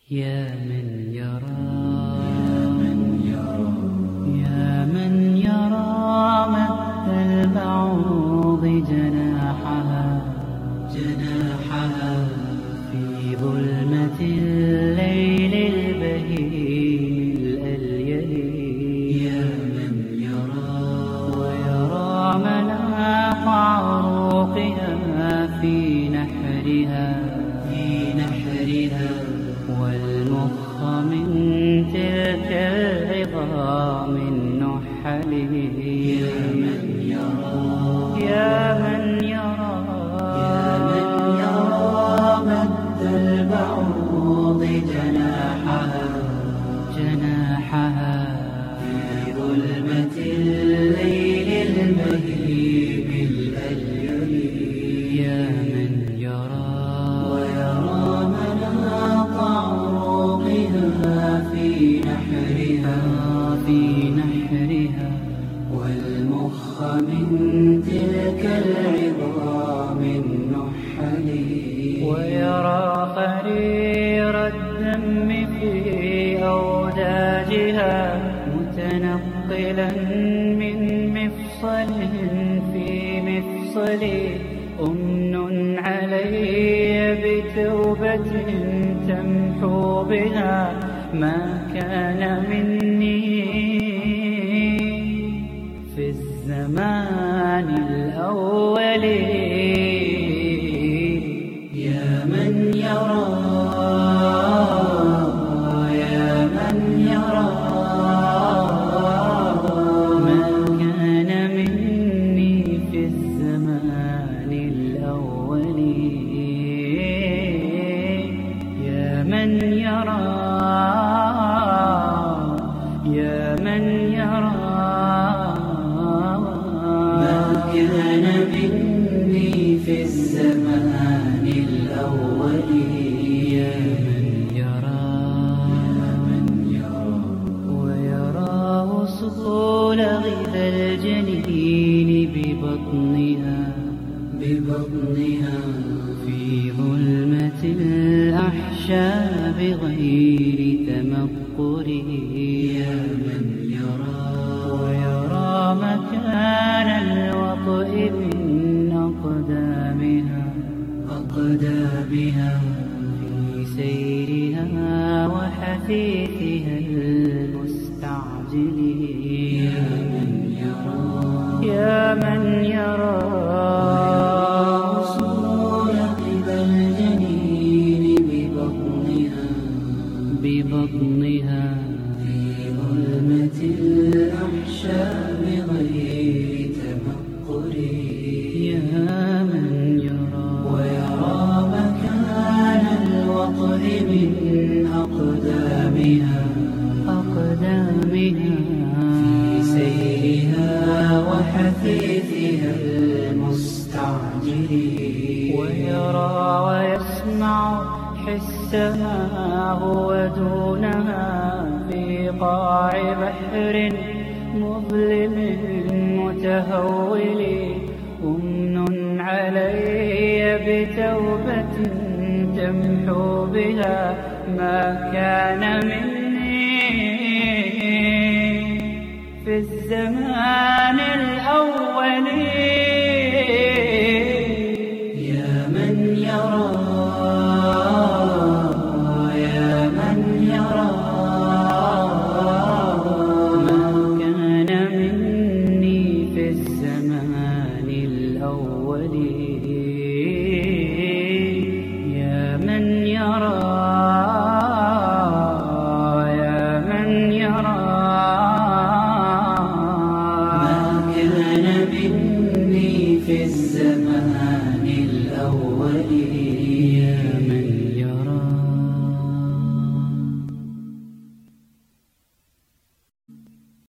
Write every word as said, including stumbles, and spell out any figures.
يا من يرى يا من يرى مد البعوض جناحها جناحها في ظلمة الليل البهيم الأليل. يا من يرى ويرى مناخ عروقها في نحرها في نحرها والمخ من تلك العظام النحل. يا من يرى يا من يرى يا من يرى مد البعوض جناحها جناحها في ظلمة الليل البهيم الأليل. يا من يرى ويرى مناط عروقها في نحرها في نحرها والمخ من تلك العظام النحل. ويرى خرير الدم في أوداجها متنقلا من مفصل في مفصل. أمن علي بتوبة تمحو بها ما كان مني في الزمان الأول. يا من يرى يا من يرى ما كان مني في الزمان الأول. يا من يرى يا من يرى ما كان مني في الزمان الأول. يا من يرى ويرى وصول غذا الجنين ببطنها ببطنها في ظلمة الأحشاء بغير تمقر. يا من يرى ويرى مكان الوطئ من أقدامها أقدامها في سيرها وحثيثها المستعجل. يا من يرى يا من يرى وصول غذا الجنين ببطنها ببطنها في ظلمة الأحشاء بغير تمقر. يا من يرى ويرى مكان الوطئ من أقدامها أقدامها في سيرها وحثيثها المستعجل. ويرى ويسمع حسها هو دونها في قاع بحر مظلم متهول. أمن علي بتوبة تمحو بها ما كان مني في الزمان الأول. يا من يرى يا من يرى ما كان مني في الزمان الأول. يا من يرى يا من يرى ما كان مني في الزمان الأول.